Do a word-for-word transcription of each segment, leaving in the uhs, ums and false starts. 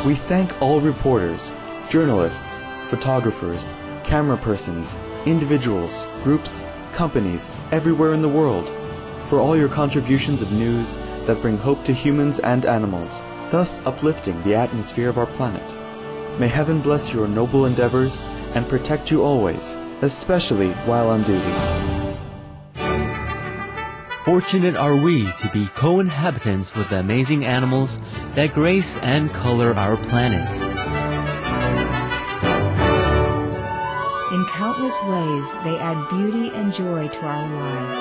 We thank all reporters, journalists, photographers, camera persons, individuals, groups, companies, everywhere in the world, for all your contributions of news that bring hope to humans and animals, thus uplifting the atmosphere of our planet. May heaven bless your noble endeavors and protect you always, especially while on duty. Fortunate are we to be co-inhabitants with the amazing animals that grace and color our planet. In countless ways, they add beauty and joy to our lives.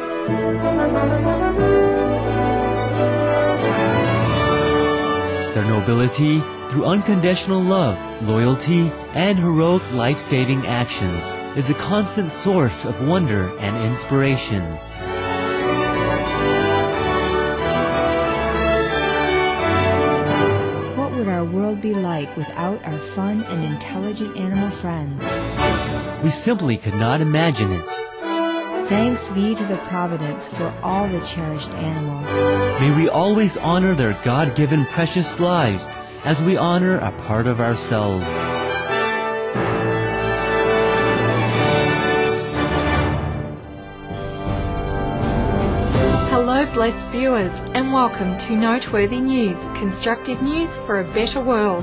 Their nobility, through unconditional love, loyalty, and heroic life-saving actions, is a constant source of wonder and inspiration. What would our world be like without our fun and intelligent animal friends? We simply could not imagine it. Thanks be to the Providence for all the cherished animals. May we always honor their God-given precious lives as we honor a part of ourselves. Hello, blessed viewers, and welcome to Noteworthy News, constructive news for a better world.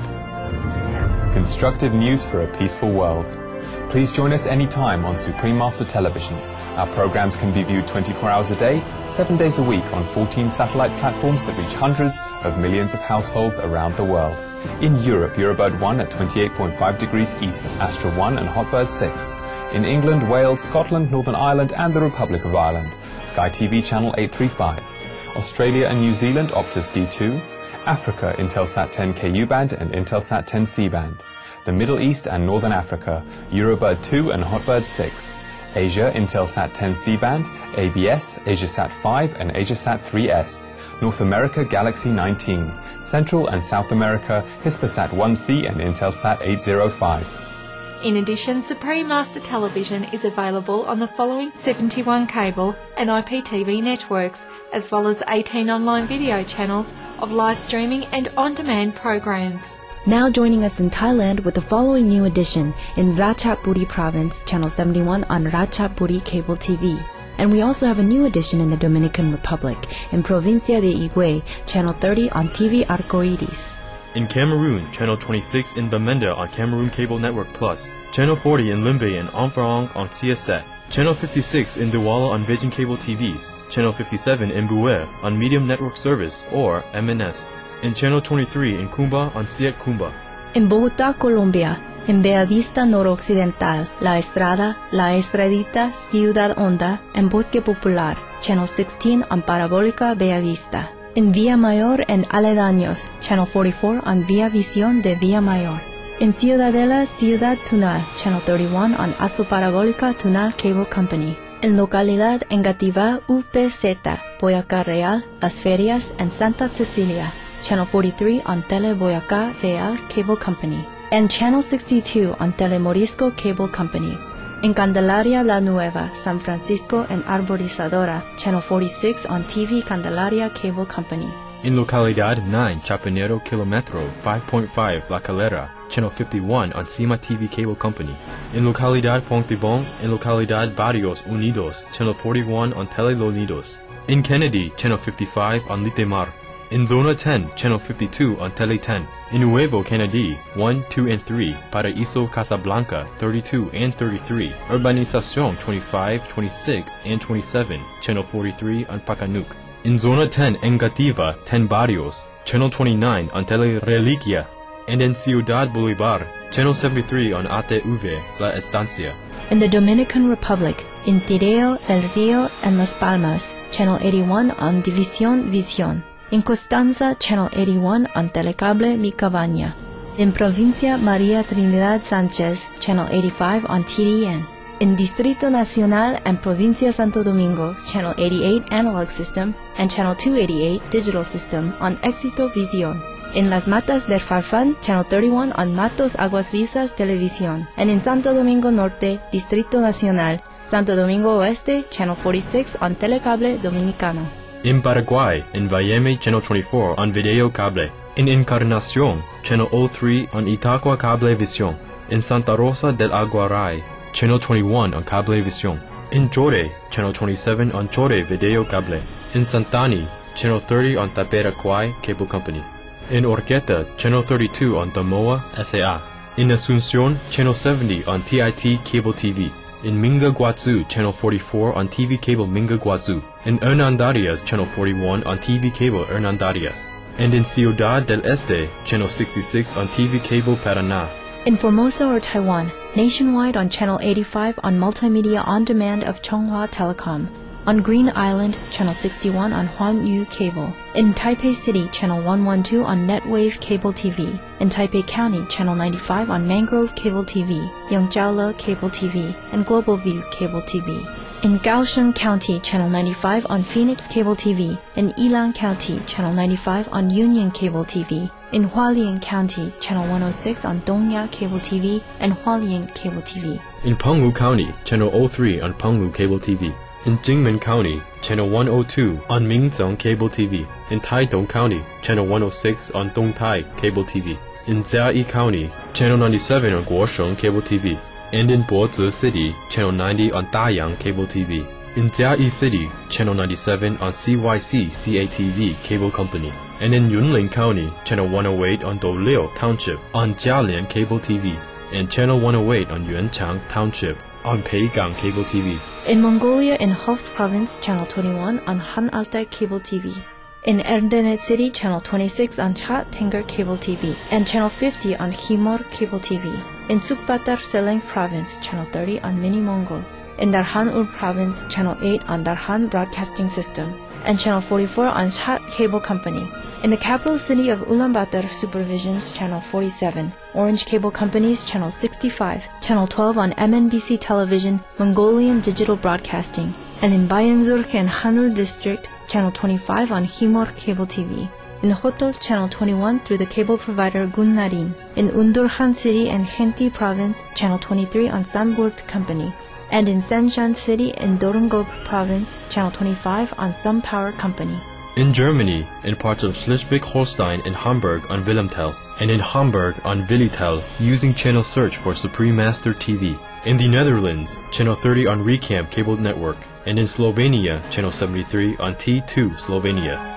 Constructive news for a peaceful world. Please join us anytime on Supreme Master Television. Our programs can be viewed twenty-four hours a day, seven days a week on fourteen satellite platforms that reach hundreds of millions of households around the world. In Europe, Eurobird one at twenty-eight point five degrees east, Astra one and Hotbird six. In England, Wales, Scotland, Northern Ireland and the Republic of Ireland, Sky T V channel eight thirty-five. Australia and New Zealand, Optus D two. Africa, Intelsat ten K U band and Intelsat ten C band. The Middle East and Northern Africa, Eurobird two and Hotbird six. Asia, Intelsat ten C band, A B S, Asiasat five and Asiasat three S. North America, Galaxy nineteen. Central and South America, Hispasat one C and Intelsat eight oh five. In addition, Supreme Master Television is available on the following seventy-one cable and I P T V networks, as well as eighteen online video channels of live streaming and on-demand programs. Now joining us in Thailand with the following new edition in Ratchaburi Province, Channel seventy-one on Ratchaburi Cable T V. And we also have a new edition in the Dominican Republic, in Provincia de Higüey, Channel thirty on T V Arcoiris. In Cameroon, Channel twenty-six in Bamenda on Cameroon Cable Network Plus, Channel forty in Limbe and Anfarang on C S A T, Channel fifty-six in Douala on Vision Cable T V, Channel fifty-seven in Buea on Medium Network Service, or M N S. In Channel twenty-three in Cumba on C I A T Cumba. In Bogotá, Colombia, en Bellavista Noroccidental, La Estrada, La Estradita, Ciudad Honda, and Bosque Popular, Channel sixteen on Parabólica Bellavista. In Villa Mayor and Aledaños, Channel forty-four on Via Visión de Villa Mayor. In Ciudadela, Ciudad Tunal, Channel thirty-one on Aso Parabólica Tunal Cable Company. In Localidad Engativá U P Z, Boyacá Real, Las Ferias, and Santa Cecilia, Channel forty-three on Tele Boyacá Real Cable Company. And Channel sixty-two on Telemorisco Cable Company. In Candelaria La Nueva, San Francisco and Arborizadora, Channel forty-six on T V Candelaria Cable Company. In Localidad nine, Chapinero Kilometro five point five, La Calera, Channel fifty-one on Cima T V Cable Company. In Localidad Fontibón and Localidad Barrios Unidos, Channel forty-one on Tele Los Nidos. In Kennedy, Channel fifty-five on Litemar. In Zona ten, Channel fifty-two on Tele ten. In Nuevo Kennedy, one, two, and three, Paraíso Casablanca, thirty-two and thirty-three. Urbanización twenty-five, twenty-six, and twenty-seven, Channel forty-three on Pacanuc. In Zona ten, Engativa, ten Barrios, Channel twenty-nine on Tele Reliquia. And in Ciudad Bolívar, Channel seventy-three on A T V, La Estancia. In the Dominican Republic, in Tireo, El Rio, and Las Palmas, Channel eighty-one on División Visión. In Constanza, Channel eighty-one on Telecable Mi Cabaña. In Provincia María Trinidad Sánchez, Channel eighty-five on T D N. In Distrito Nacional and Provincia Santo Domingo, Channel eighty-eight Analog System and Channel two eighty-eight Digital System on Éxito Visión. In Las Matas del Farfán, Channel thirty-one on Matos Aguas Vivas Televisión. And in Santo Domingo Norte, Distrito Nacional, Santo Domingo Oeste, Channel forty-six on Telecable Dominicano. In Paraguay, in Valleme, Channel twenty-four on Video Cable. In Encarnacion, Channel oh three on Itaqua Cablevisión. In Santa Rosa del Aguaray, Channel twenty-one on Cablevisión. In Chore, Channel twenty-seven on Chore Video Cable. In Santani, Channel thirty on Taperacuay Cable Company. In Orqueta, Channel thirty-two on Damoa S A A. In Asunción, Channel seventy on T I T Cable T V. In Minga Guazú, Channel forty-four on T V Cable Minga Guazú. In Hernandarias, Channel forty-one on T V Cable Hernandarias. And in Ciudad del Este, Channel sixty-six on T V Cable Paraná. In Formosa or Taiwan, nationwide on Channel eighty-five on Multimedia On Demand of Chonghua Telecom. On Green Island, Channel sixty-one on Huanyu Cable. In Taipei City, Channel one twelve on Netwave Cable T V. In Taipei County, Channel ninety-five on Mangrove Cable T V, Yongjiaole Cable T V, and Global View Cable T V. In Kaohsiung County, Channel ninety-five on Phoenix Cable T V. In Yilan County, Channel ninety-five on Union Cable T V. In Hualien County, Channel one oh six on Dongya Cable T V and Hualien Cable T V. In Penghu County, Channel oh three on Penghu Cable T V. In Jingmen County, Channel one oh two on Minzong Cable T V. In Taidong County, Channel one oh six on Dongtai Cable T V. In Jiayi County, Channel ninety-seven on Guosheng Cable T V. And in Bozi City, Channel ninety on Dayang Cable T V. In Jiayi City, Channel ninety-seven on C Y C C A T V Cable Company. And in Yunlin County, Channel one oh eight on Douliu Township on Jialian Cable T V. And Channel one oh eight on Yuanchang Township on Peigang Cable T V. In Mongolia, in Hof Province, Channel twenty-one on Han Altai Cable T V. In Erdenet City, Channel twenty-six on Chat Tengar Cable T V. And Channel fifty on Himor Cable T V. In Sukbatar Seleng Province, Channel thirty on Mini Mongol. In Darhan Ur Province, Channel eight on Darhan Broadcasting System. And Channel forty-four on Chat Cable Company. In the capital city of Ulaanbaatar Supervisions, Channel forty-seven. Orange Cable Company's Channel sixty-five. Channel twelve on M N B C Television, Mongolian Digital Broadcasting. And in Bayanzurk and Hanul District, Channel twenty-five on Himor Cable T V. In Hotol, Channel twenty-one through the cable provider Gunnarin. In Undurhan City and Khenti Province, Channel twenty-three on Sunburt Company. And in Shenzhen City in Dorongop Province, Channel twenty-five on Sun Power Company. In Germany, in parts of Schleswig-Holstein and Hamburg on Wilhelmtel. And in Hamburg on Willitel, using channel search for Supreme Master T V. In the Netherlands, Channel thirty on Recam Cable Network. And in Slovenia, Channel seventy-three on T two Slovenia.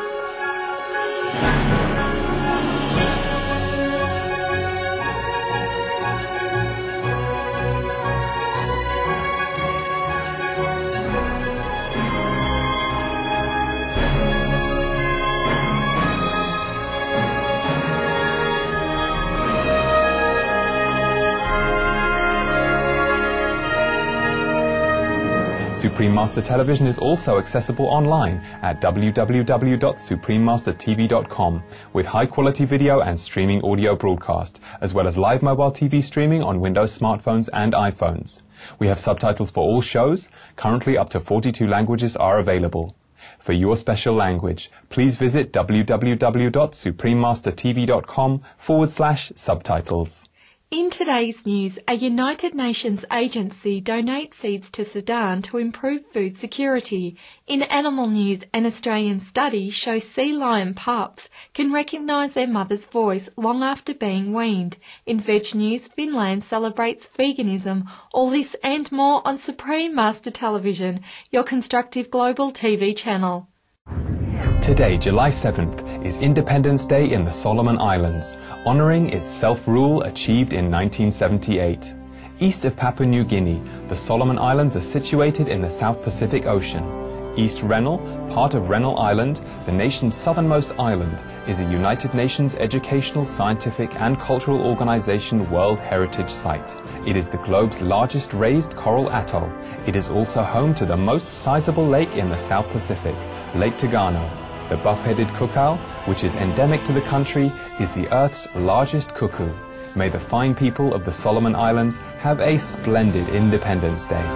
Supreme Master Television is also accessible online at w w w dot supreme master t v dot com with high-quality video and streaming audio broadcast, as well as live mobile T V streaming on Windows smartphones and iPhones. We have subtitles for all shows. Currently up to forty-two languages are available. For your special language, please visit w w w dot supreme master t v dot com forward slash subtitles. In today's news, a United Nations agency donates seeds to Sudan to improve food security. In animal news, an Australian study shows sea lion pups can recognise their mother's voice long after being weaned. In veg news, Finland celebrates veganism. All this and more on Supreme Master Television, your constructive global T V channel. Today, July seventh, is Independence Day in the Solomon Islands, honouring its self-rule achieved in nineteen seventy-eight. East of Papua New Guinea, the Solomon Islands are situated in the South Pacific Ocean. East Rennell, part of Rennell Island, the nation's southernmost island, is a United Nations Educational, Scientific and Cultural Organization World Heritage Site. It is the globe's largest raised coral atoll. It is also home to the most sizable lake in the South Pacific, Lake Togano. The buff-headed cuckoo, which is endemic to the country, is the Earth's largest cuckoo. May the fine people of the Solomon Islands have a splendid Independence Day.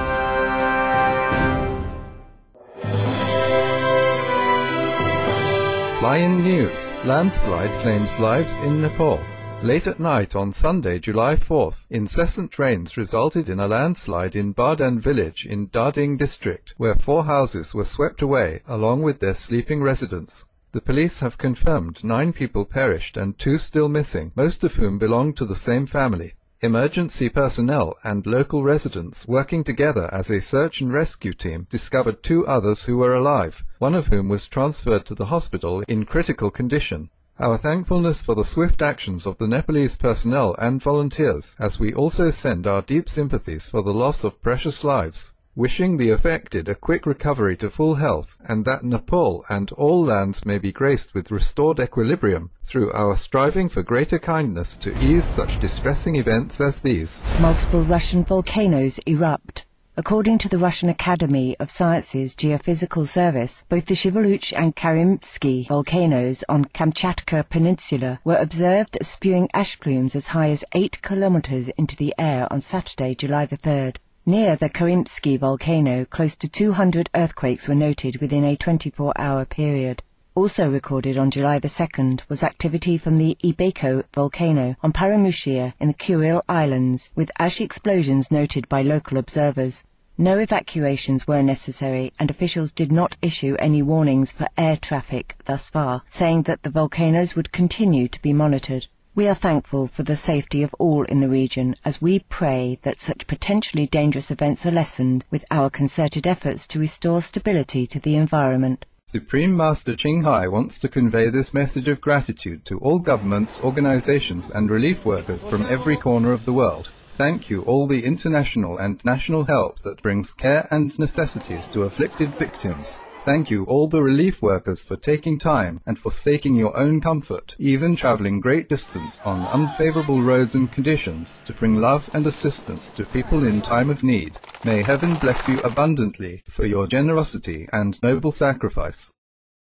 Fly-in news. Landslide claims lives in Nepal. Late at night on Sunday, July fourth, incessant rains resulted in a landslide in Bardan village in Darding district, where four houses were swept away along with their sleeping residents. The police have confirmed nine people perished and two still missing, most of whom belong to the same family. Emergency personnel and local residents working together as a search and rescue team discovered two others who were alive, one of whom was transferred to the hospital in critical condition. Our thankfulness for the swift actions of the Nepalese personnel and volunteers, as we also send our deep sympathies for the loss of precious lives, wishing the affected a quick recovery to full health, and that Nepal and all lands may be graced with restored equilibrium through our striving for greater kindness to ease such distressing events as these. Multiple Russian volcanoes erupt. According to the Russian Academy of Sciences Geophysical Service, both the Shiveluch and Karimsky volcanoes on Kamchatka Peninsula were observed spewing ash plumes as high as eight kilometers into the air on Saturday, July the third. Near the Karimsky volcano, close to two hundred earthquakes were noted within a twenty-four hour period. Also recorded on July the second was activity from the Ibeko volcano on Paramushia in the Kuril Islands, with ash explosions noted by local observers. No evacuations were necessary, and officials did not issue any warnings for air traffic thus far, saying that the volcanoes would continue to be monitored. We are thankful for the safety of all in the region, as we pray that such potentially dangerous events are lessened with our concerted efforts to restore stability to the environment. Supreme Master Qinghai wants to convey this message of gratitude to all governments, organizations and relief workers from every corner of the world. Thank you all the international and national help that brings care and necessities to afflicted victims. Thank you all the relief workers for taking time and forsaking your own comfort, even traveling great distance on unfavorable roads and conditions to bring love and assistance to people in time of need. May heaven bless you abundantly for your generosity and noble sacrifice.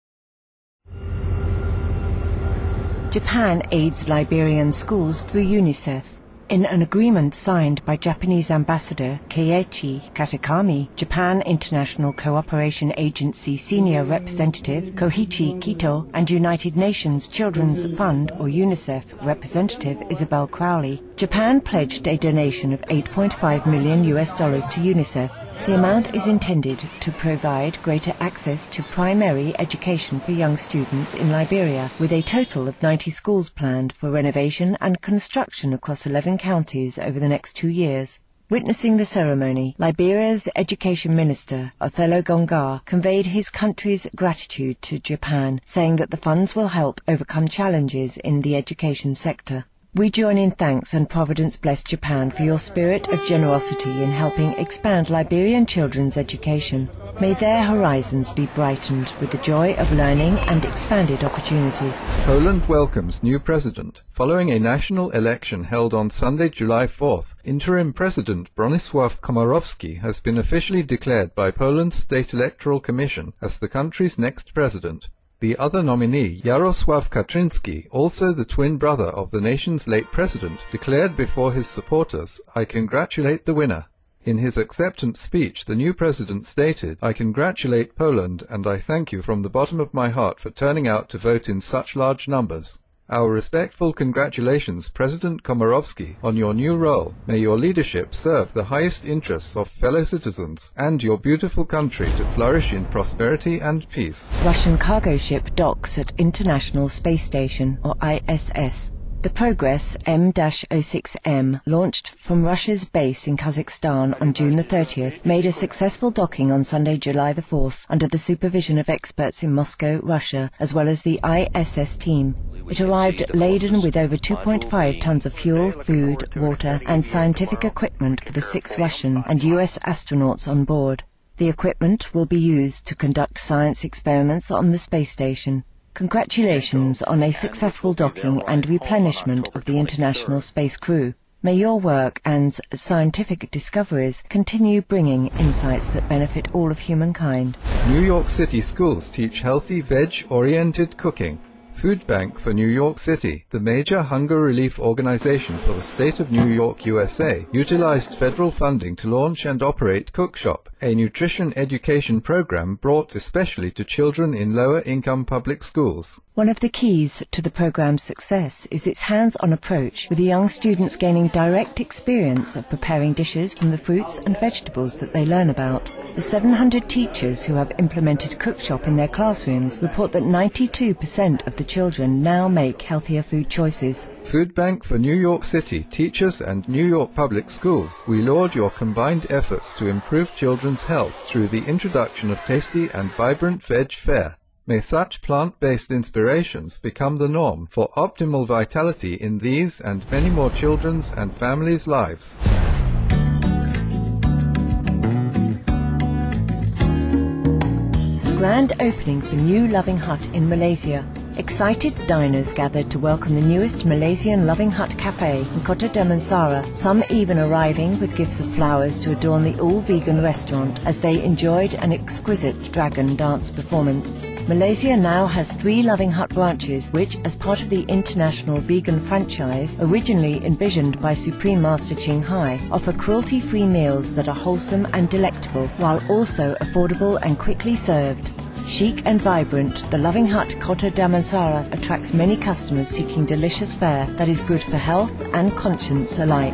Japan aids Liberian schools through UNICEF. In an agreement signed by Japanese Ambassador Keiichi Katakami, Japan International Cooperation Agency Senior Representative Koichi Kito, and United Nations Children's Fund or UNICEF Representative Isabel Crowley, Japan pledged a donation of eight point five million U S dollars to UNICEF. The amount is intended to provide greater access to primary education for young students in Liberia, with a total of ninety schools planned for renovation and construction across eleven counties over the next two years. Witnessing the ceremony, Liberia's Education Minister, Othello Gongar, conveyed his country's gratitude to Japan, saying that the funds will help overcome challenges in the education sector. We join in thanks, and Providence bless Japan for your spirit of generosity in helping expand Liberian children's education. May their horizons be brightened with the joy of learning and expanded opportunities. Poland welcomes new president. Following a national election held on Sunday, July fourth, interim president Bronisław Komorowski has been officially declared by Poland's State Electoral Commission as the country's next president. The other nominee, Jarosław Kaczyński, also the twin brother of the nation's late president, declared before his supporters, "I congratulate the winner." In his acceptance speech, the new president stated, "I congratulate Poland and I thank you from the bottom of my heart for turning out to vote in such large numbers. Our respectful congratulations, President Komorowski, on your new role. May your leadership serve the highest interests of fellow citizens and your beautiful country to flourish in prosperity and peace." Russian cargo ship docks at International Space Station, or I S S. The Progress M oh six M, launched from Russia's base in Kazakhstan on June the thirtieth, made a successful docking on Sunday, July the fourth, under the supervision of experts in Moscow, Russia, as well as the I S S team. It arrived laden with over two point five tons of fuel, food, water, and scientific equipment for the six Russian and U S astronauts on board. The equipment will be used to conduct science experiments on the space station. Congratulations on a successful docking and replenishment of the International Space Crew. May your work and scientific discoveries continue bringing insights that benefit all of humankind. New York City schools teach healthy veg-oriented cooking. Food Bank for New York City, the major hunger relief organization for the state of New York, U S A, utilized federal funding to launch and operate Cookshop, a nutrition education program brought especially to children in lower-income public schools. One of the keys to the programme's success is its hands-on approach, with the young students gaining direct experience of preparing dishes from the fruits and vegetables that they learn about. The seven hundred teachers who have implemented Cookshop in their classrooms report that ninety-two percent of the children now make healthier food choices. Food Bank for New York City, teachers and New York Public Schools, we laud your combined efforts to improve children's health through the introduction of tasty and vibrant veg fare. May such plant-based inspirations become the norm for optimal vitality in these and many more children's and families' lives. Grand opening for new Loving Hut in Malaysia. Excited diners gathered to welcome the newest Malaysian Loving Hut cafe in Kota Damansara, some even arriving with gifts of flowers to adorn the all-vegan restaurant as they enjoyed an exquisite dragon dance performance. Malaysia now has three Loving Hut branches which, as part of the international vegan franchise originally envisioned by Supreme Master Ching Hai, offer cruelty-free meals that are wholesome and delectable while also affordable and quickly served. Chic and vibrant, the Loving Hut Kota Damansara attracts many customers seeking delicious fare that is good for health and conscience alike.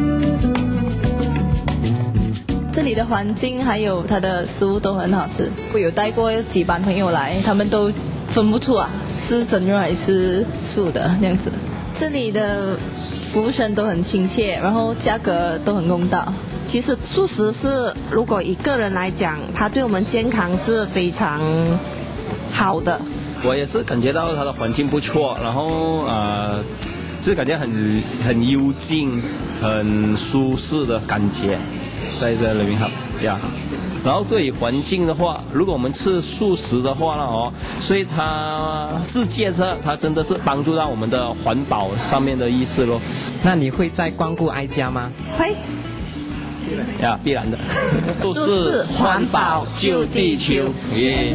这里的环境还有它的食物都很好吃。我有带过几班朋友来，他们都分不出啊是真肉还是素的那样子。这里的服务生都很亲切，然后价格都很公道。 其实素食是如果以个人来讲，它对我们健康是非常好的。 我也是感觉到它的环境不错，然后呃，就感觉很很幽静、很舒适的感觉，在这里面呀。然后对于环境的话，如果我们吃素食的话呢，哦，所以它自建设，它真的是帮助到我们的环保上面的意思咯。 那你会再光顾哀家吗？ 会。 呀，必然的，都是环保救地球。耶。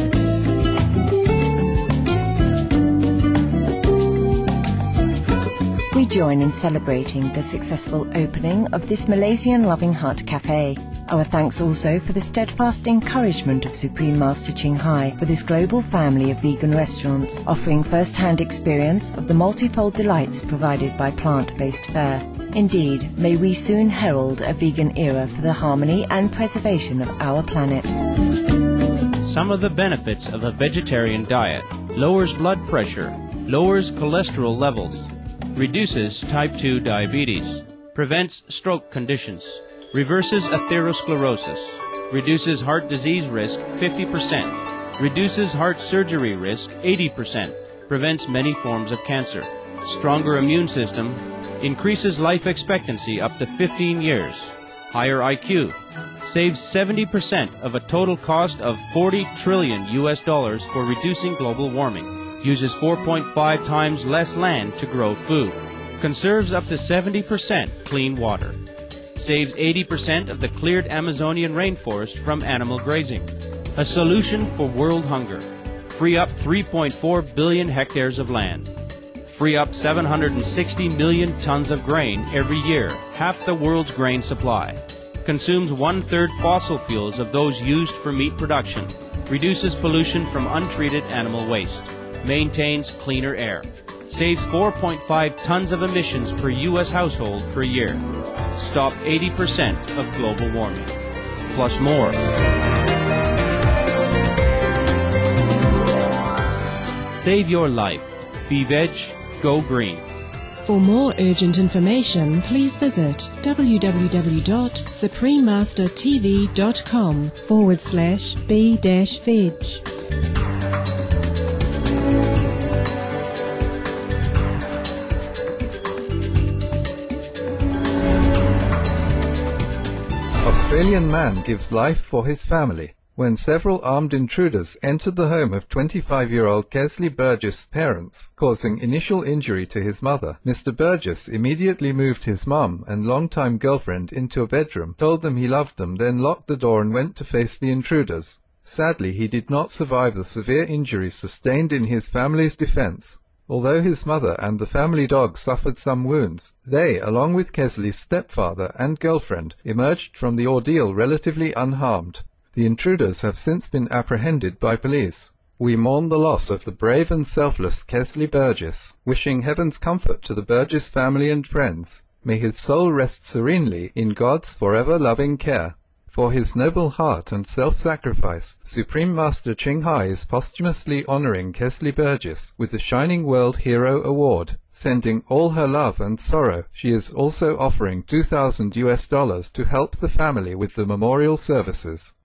We join in celebrating the successful opening of this Malaysian Loving Hut cafe. Our thanks also for the steadfast encouragement of Supreme Master Ching Hai for this global family of vegan restaurants, offering first-hand experience of the multifold delights provided by plant-based fare. Indeed, may we soon herald a vegan era for the harmony and preservation of our planet. Some of the benefits of a vegetarian diet: lowers blood pressure, lowers cholesterol levels, reduces type two diabetes, prevents stroke conditions, reverses atherosclerosis, reduces heart disease risk fifty percent, reduces heart surgery risk eighty percent, prevents many forms of cancer, stronger immune system, increases life expectancy up to fifteen years, higher I Q, saves seventy percent of a total cost of forty trillion U S dollars for reducing global warming, uses four point five times less land to grow food, conserves up to seventy percent clean water, saves eighty percent of the cleared Amazonian rainforest from animal grazing, a solution for world hunger, free up three point four billion hectares of land, free up seven hundred sixty million tons of grain every year, half the world's grain supply, consumes one-third fossil fuels of those used for meat production, reduces pollution from untreated animal waste, maintains cleaner air, saves four point five tons of emissions per U S household per year, stop eighty percent of global warming, plus more. Save your life. Be veg, go green. For more urgent information, please visit www.suprememastertv.com forward slash b dash veg. Australian man gives life for his family. When several armed intruders entered the home of twenty-five-year-old Kesley Burgess' parents, causing initial injury to his mother, Mister Burgess immediately moved his mum and longtime girlfriend into a bedroom, told them he loved them, then locked the door and went to face the intruders. Sadly, he did not survive the severe injuries sustained in his family's defense. Although his mother and the family dog suffered some wounds, they, along with Kesley's stepfather and girlfriend, emerged from the ordeal relatively unharmed. The intruders have since been apprehended by police. We mourn the loss of the brave and selfless Kesley Burgess, wishing heaven's comfort to the Burgess family and friends. May his soul rest serenely in God's forever loving care. For his noble heart and self-sacrifice, Supreme Master Ching Hai is posthumously honoring Kesley Burgess with the Shining World Hero Award. Sending all her love and sorrow, she is also offering two thousand U S dollars to help the family with the memorial services.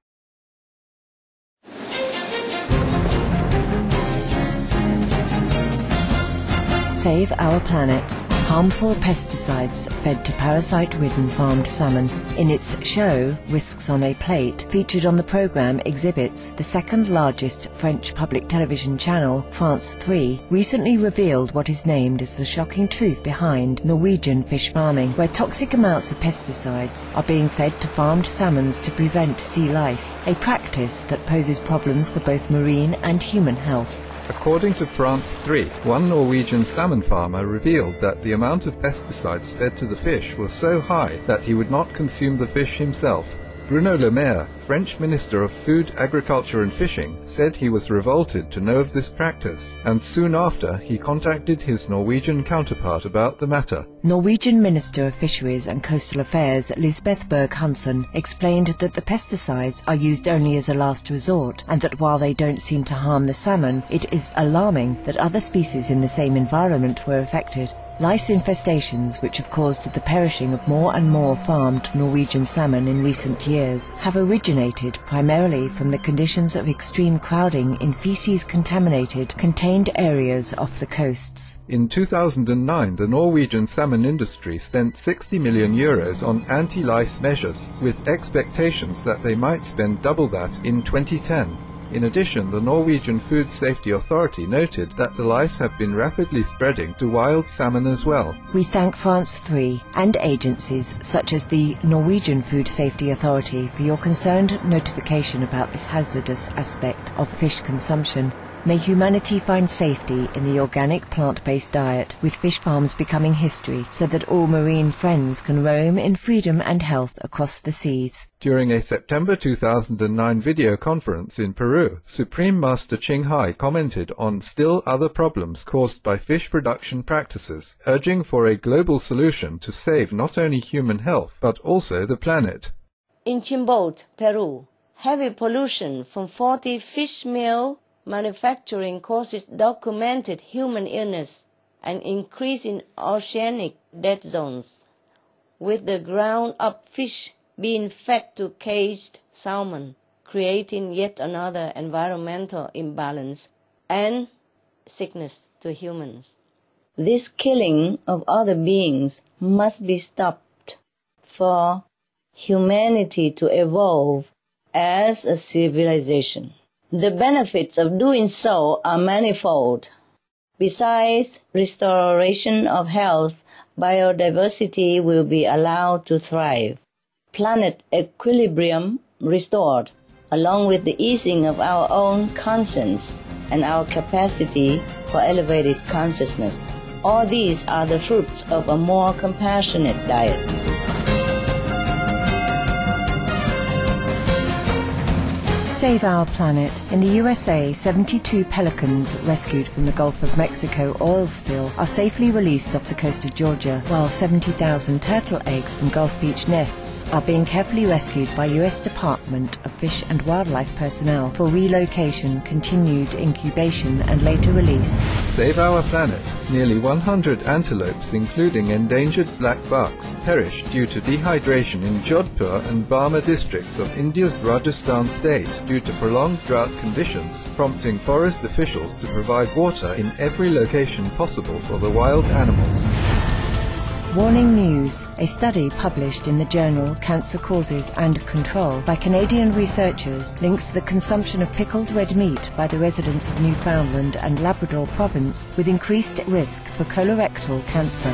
Save Our Planet. Harmful pesticides fed to parasite-ridden farmed salmon. In its show, Whisks on a Plate, featured on the program exhibits, the second largest French public television channel, France three, recently revealed what is named as the shocking truth behind Norwegian fish farming, where toxic amounts of pesticides are being fed to farmed salmons to prevent sea lice, a practice that poses problems for both marine and human health. According to France three, one Norwegian salmon farmer revealed that the amount of pesticides fed to the fish was so high that he would not consume the fish himself. Bruno Le Maire, French Minister of Food, Agriculture and Fishing, said he was revolted to know of this practice, and soon after he contacted his Norwegian counterpart about the matter. Norwegian Minister of Fisheries and Coastal Affairs Lisbeth Berg-Hansen explained that the pesticides are used only as a last resort, and that while they don't seem to harm the salmon, it is alarming that other species in the same environment were affected. Lice infestations, which have caused the perishing of more and more farmed Norwegian salmon in recent years, have originated primarily from the conditions of extreme crowding in feces-contaminated, contained areas off the coasts. In two thousand nine, the Norwegian salmon industry spent sixty million euros on anti-lice measures, with expectations that they might spend double that in twenty ten. In addition, the Norwegian Food Safety Authority noted that the lice have been rapidly spreading to wild salmon as well. We thank France three and agencies such as the Norwegian Food Safety Authority for your concerned notification about this hazardous aspect of fish consumption. May humanity find safety in the organic plant-based diet, with fish farms becoming history, so that all marine friends can roam in freedom and health across the seas. During a September two thousand nine video conference in Peru, Supreme Master Ching Hai commented on still other problems caused by fish production practices, urging for a global solution to save not only human health, but also the planet. In Chimbote, Peru, heavy pollution from faulty fish meal manufacturing causes documented human illness and increase in oceanic dead zones, with the ground-up fish being fed to caged salmon, creating yet another environmental imbalance and sickness to humans. This killing of other beings must be stopped for humanity to evolve as a civilization. The benefits of doing so are manifold. Besides restoration of health, biodiversity will be allowed to thrive, planet equilibrium restored, along with the easing of our own conscience and our capacity for elevated consciousness. All these are the fruits of a more compassionate diet. Save Our Planet. In the U S A, seventy-two pelicans rescued from the Gulf of Mexico oil spill are safely released off the coast of Georgia, while seventy thousand turtle eggs from Gulf Beach nests are being carefully rescued by U S Department of Fish and Wildlife personnel for relocation, continued incubation and later release. Save Our Planet. Nearly one hundred antelopes, including endangered black bucks, perished due to dehydration in Jodhpur and Barmer districts of India's Rajasthan state due to prolonged drought conditions, prompting forest officials to provide water in every location possible for the wild animals. Warning News. A study published in the journal Cancer Causes and Control by Canadian researchers links the consumption of pickled red meat by the residents of Newfoundland and Labrador province with increased risk for colorectal cancer.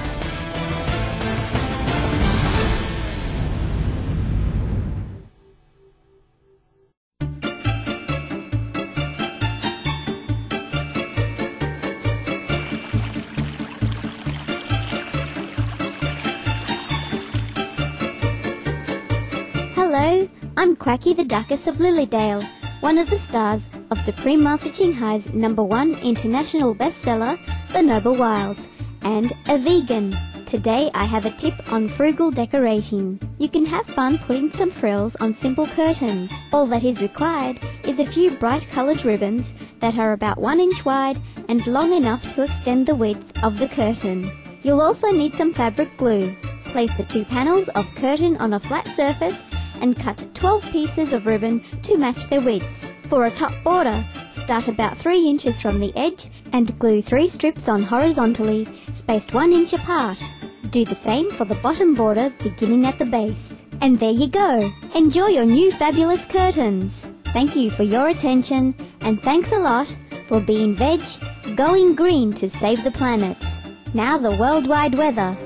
Hello, I'm Quacky the Duchess of Lilydale, one of the stars of Supreme Master Ching Hai's number one international bestseller, The Noble Wilds, and a vegan. Today I have a tip on frugal decorating. You can have fun putting some frills on simple curtains. All that is required is a few bright coloured ribbons that are about one inch wide and long enough to extend the width of the curtain. You'll also need some fabric glue. Place the two panels of curtain on a flat surface and cut twelve pieces of ribbon to match their width. For a top border, start about three inches from the edge and glue three strips on horizontally, spaced one inch apart. Do the same for the bottom border beginning at the base. And there you go! Enjoy your new fabulous curtains! Thank you for your attention, and thanks a lot for being veg, going green to save the planet. Now the worldwide weather.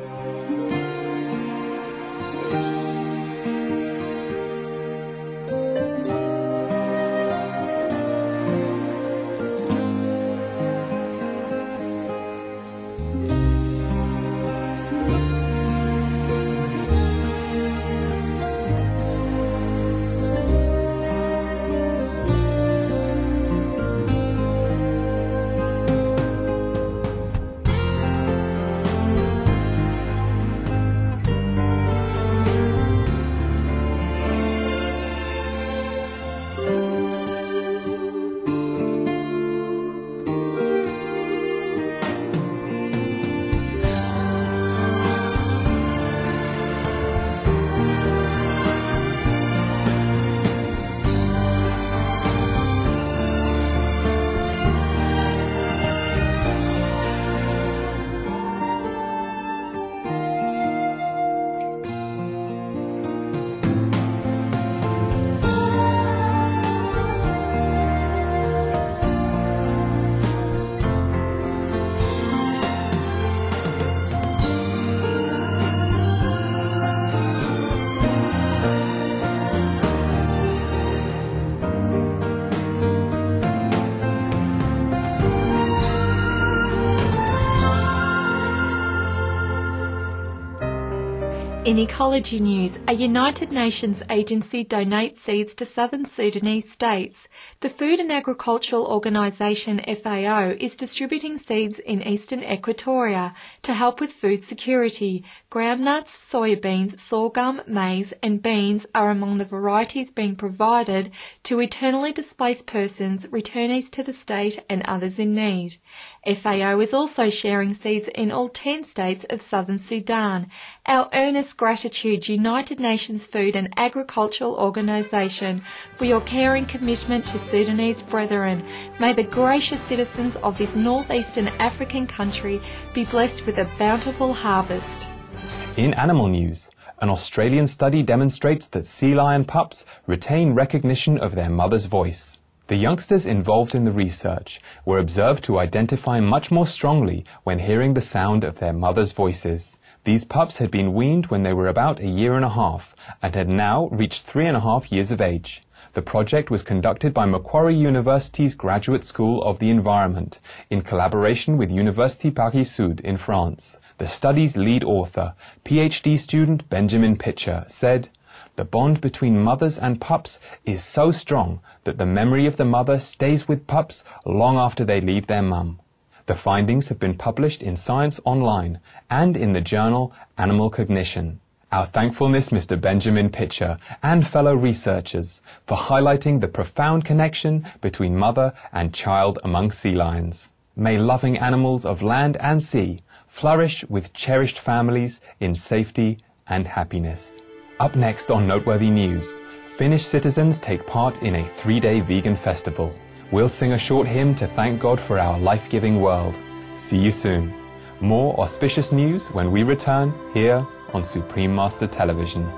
In ecology news, a United Nations agency donates seeds to southern Sudanese states. The Food and Agricultural Organization F A O is distributing seeds in eastern Equatoria to help with food security. Groundnuts, soybeans, sorghum, maize and beans are among the varieties being provided to internally displaced persons, returnees to the state and others in need. F A O is also sharing seeds in all ten states of southern Sudan. Our earnest gratitude, United Nations Food and Agricultural Organization, for your caring commitment to Sudanese brethren. May the gracious citizens of this northeastern African country be blessed with a bountiful harvest. In animal news, an Australian study demonstrates that sea lion pups retain recognition of their mother's voice. The youngsters involved in the research were observed to identify much more strongly when hearing the sound of their mother's voices. These pups had been weaned when they were about a year and a half and had now reached three and a half years of age. The project was conducted by Macquarie University's Graduate School of the Environment in collaboration with Université Paris-Sud in France. The study's lead author, PhD student Benjamin Pitcher, said, "The bond between mothers and pups is so strong that the memory of the mother stays with pups long after they leave their mum." The findings have been published in Science Online and in the journal Animal Cognition. Our thankfulness, Mister Benjamin Pitcher and fellow researchers, for highlighting the profound connection between mother and child among sea lions. May loving animals of land and sea flourish with cherished families in safety and happiness. Up next on Noteworthy News, Finnish citizens take part in a three-day vegan festival. We'll sing a short hymn to thank God for our life-giving world. See you soon. More auspicious news when we return here on Supreme Master Television.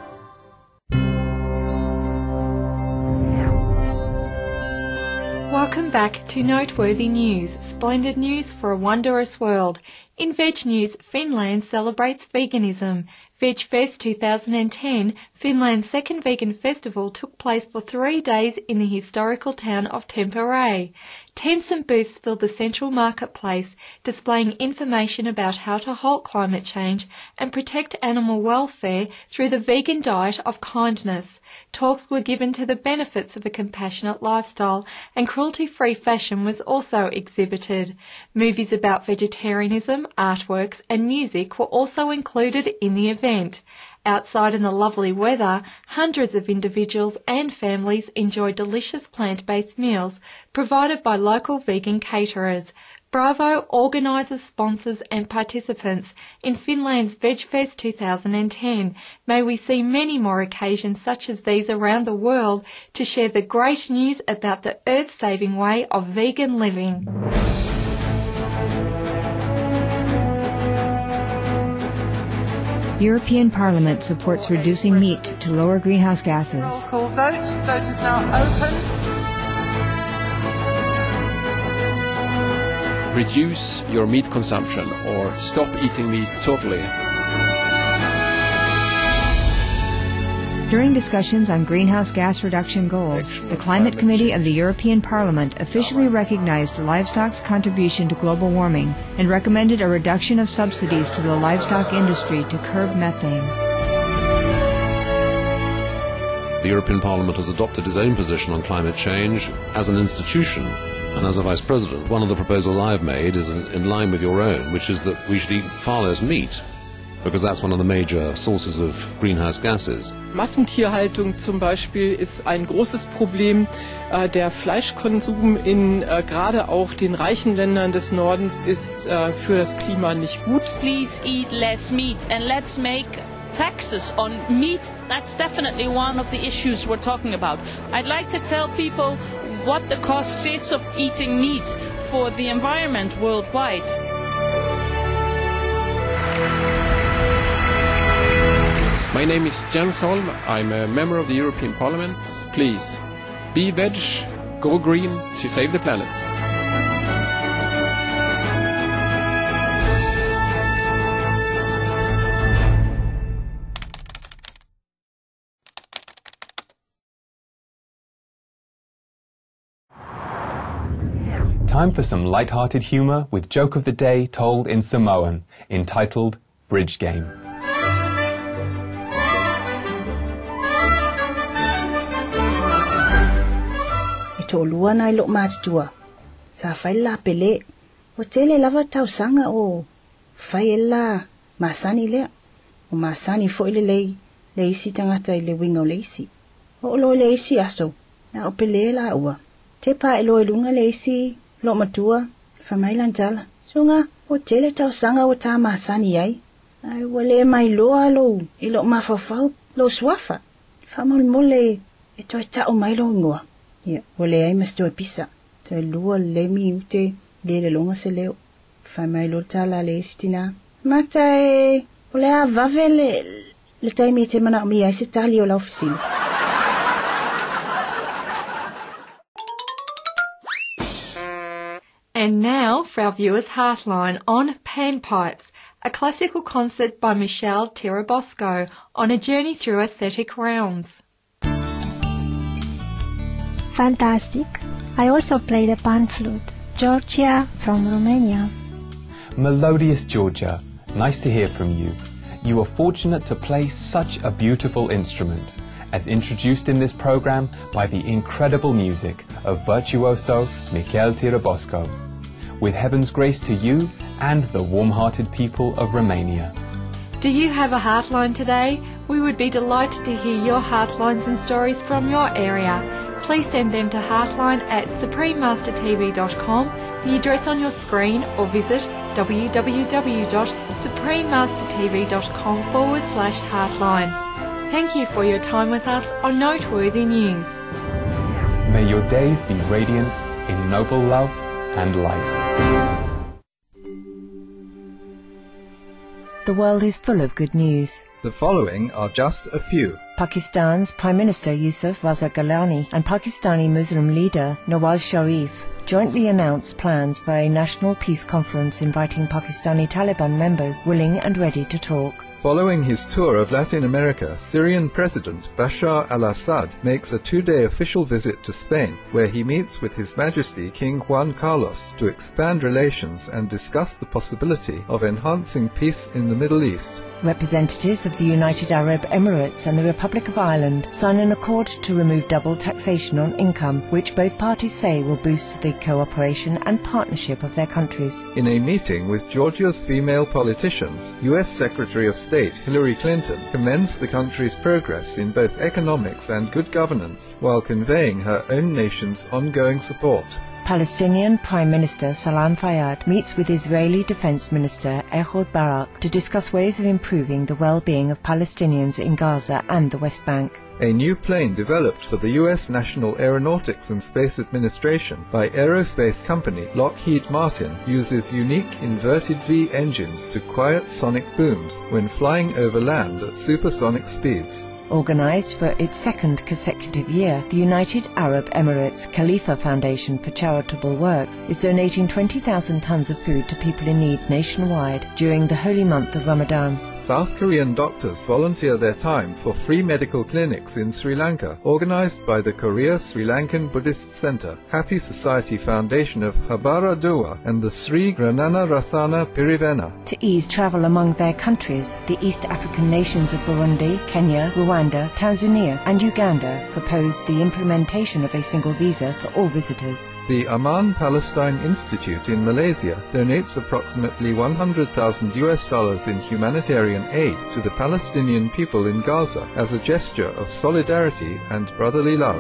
Welcome back to Noteworthy News, splendid news for a wondrous world. In Veg News, Finland celebrates veganism. VegFest twenty ten Finland's second vegan festival took place for three days in the historical town of Tampere. Tents and booths filled the central marketplace, displaying information about how to halt climate change and protect animal welfare through the vegan diet of kindness. Talks were given to the benefits of a compassionate lifestyle, and cruelty-free fashion was also exhibited. Movies about vegetarianism, artworks and music were also included in the event. Outside in the lovely weather, hundreds of individuals and families enjoy delicious plant-based meals provided by local vegan caterers. Bravo organises, sponsors and participants in Finland's VegFest two thousand ten. May we see many more occasions such as these around the world to share the great news about the earth-saving way of vegan living. European Parliament supports reducing meat to lower greenhouse gases. Roll call vote. Vote is now open. Reduce your meat consumption or stop eating meat totally. During discussions on greenhouse gas reduction goals, the Climate Committee of the European Parliament officially recognized livestock's contribution to global warming and recommended a reduction of subsidies to the livestock industry to curb methane. The European Parliament has adopted its own position on climate change as an institution. And as a Vice President, one of the proposals I've made is in, in line with your own, which is that we should eat far less meat, because that's one of the major sources of greenhouse gases. Massentierhaltung zum Beispiel ist ein großes Problem. Äh, der Fleischkonsum in äh, gerade auch den reichen Ländern des Nordens ist äh, für das Klima nicht gut. Please eat less meat and let's make taxes on meat. That's definitely one of the issues we're talking about. I'd like to tell people what the cost is of eating meat for the environment worldwide. My name is Jens Holm. I'm a member of the European Parliament. Please, be veg, go green to save the planet. Time for some light-hearted humour with joke of the day told in Samoan, entitled Bridge Game. Ito lua na ilo matua. Sa faila pele. O tele lava tau sanga o. Faila masani le. O masani fo ile lei. Leisi tangata ile wingo leisi. O lo leisi aso. Na o pele la ua. Te pa ilo ilunga leisi. Lo matua. Famailan tala. Sunga o tele tau sanga o ta masani ai. Ai wale mai loa lo. Ilo mafafau. Lo swafa. Famol mole. Ito ta o mai lo ngoa. Ya, wale ai mas toi pisa. Toi lua le mi ute le le longa se leo. Fai mai lo tala le istina. Mata e wale a vave le le tai mi te mana mi ai se tali o la oficina. And now for our viewers' Heartline on Panpipes, a classical concert by Michelle Tirabosco on a journey through aesthetic realms. Fantastic. I also play the pan flute. Georgia from Romania. Melodious Georgia, nice to hear from you. You are fortunate to play such a beautiful instrument, as introduced in this program by the incredible music of virtuoso Michelle Tirabosco. With heaven's grace to you and the warm-hearted people of Romania. Do you have a Heartline today? We would be delighted to hear your Heartlines and stories from your area. Please send them to heartline at supreme master t v dot com, the address on your screen, or visit w w w dot supreme master t v dot com forward slash heartline. Thank you for your time with us on Noteworthy News. May your days be radiant in noble love and light. The world is full of good news. The following are just a few. Pakistan's Prime Minister Yusuf Raza Gilani and Pakistani Muslim leader Nawaz Sharif jointly announced plans for a national peace conference inviting Pakistani Taliban members willing and ready to talk. Following his tour of Latin America, Syrian President Bashar al-Assad makes a two-day official visit to Spain, where he meets with His Majesty King Juan Carlos to expand relations and discuss the possibility of enhancing peace in the Middle East. Representatives of the United Arab Emirates and the Republic of Ireland sign an accord to remove double taxation on income, which both parties say will boost the cooperation and partnership of their countries. In a meeting with Georgia's female politicians, U S Secretary of State Hillary Clinton commends the country's progress in both economics and good governance, while conveying her own nation's ongoing support. Palestinian Prime Minister Salam Fayyad meets with Israeli Defense Minister Ehud Barak to discuss ways of improving the well-being of Palestinians in Gaza and the West Bank. A new plane developed for the U S National Aeronautics and Space Administration by aerospace company Lockheed Martin uses unique inverted V engines to quiet sonic booms when flying over land at supersonic speeds. Organised for its second consecutive year, the United Arab Emirates Khalifa Foundation for Charitable Works is donating twenty thousand tons of food to people in need nationwide during the holy month of Ramadan. South Korean doctors volunteer their time for free medical clinics in Sri Lanka, organised by the Korea Sri Lankan Buddhist Centre, Happy Society Foundation of Habara Dua and the Sri Granana Rathana Pirivena. To ease travel among their countries, the East African nations of Burundi, Kenya, Rwanda, Tanzania and Uganda proposed the implementation of a single visa for all visitors. The Amman Palestine Institute in Malaysia donates approximately one hundred thousand U S dollars in humanitarian aid to the Palestinian people in Gaza as a gesture of solidarity and brotherly love.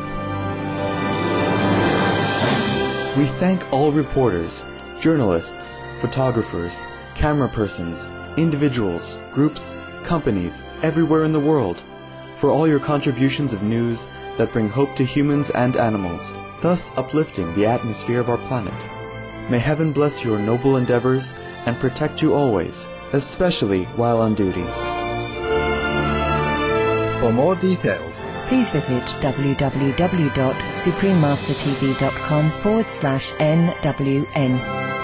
We thank all reporters, journalists, photographers, camera persons, individuals, groups, companies everywhere in the world for all your contributions of news that bring hope to humans and animals, thus uplifting the atmosphere of our planet. May heaven bless your noble endeavors and protect you always, especially while on duty. For more details, please visit www.suprememastertv.com forward slash NWN.